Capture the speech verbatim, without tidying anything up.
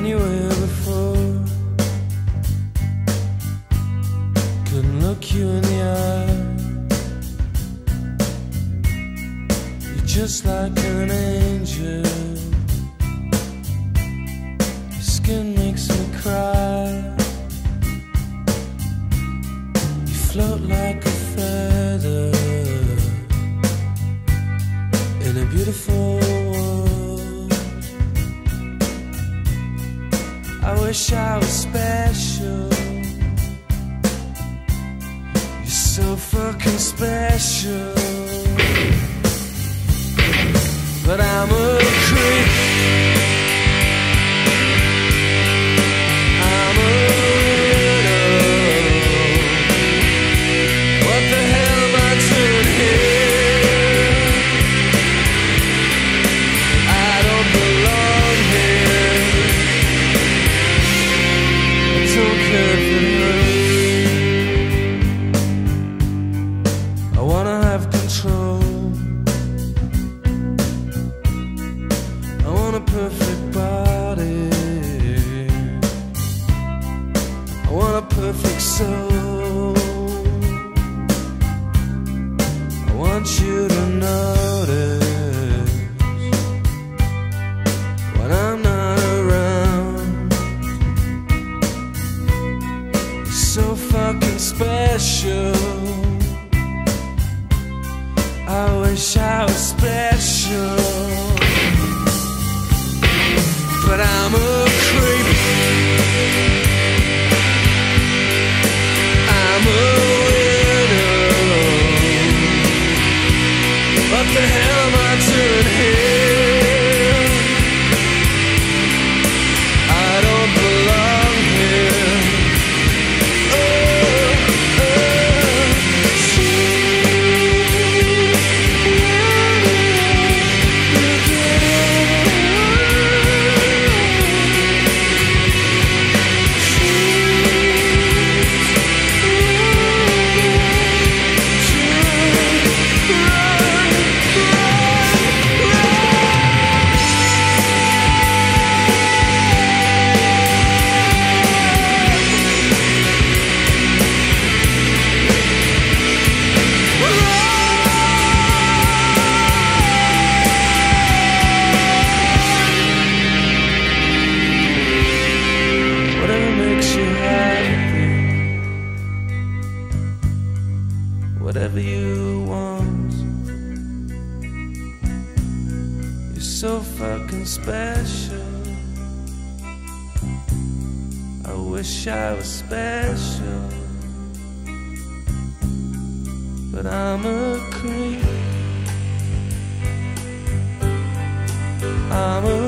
anywhere before. Couldn't look you in the eye. You're just like an angel. Your skin makes me cry. You float like a feather in a beautiful world. I wish I was special. You're so fucking special. But I'm a creep. I'm a widow. What the hell am I doing here? I don't belong here. I don't care if it hurts. I wanna have control. I want a perfect body. I want a perfect soul. I want you to notice when I'm not around. You're so fucking special. I wish I was special. But I'm a creep. I'm a widow. What the hell am I doing here? I don't belong here. Oh, whatever you want. You're so fucking special. I wish I was special. But I'm a creep. I'm a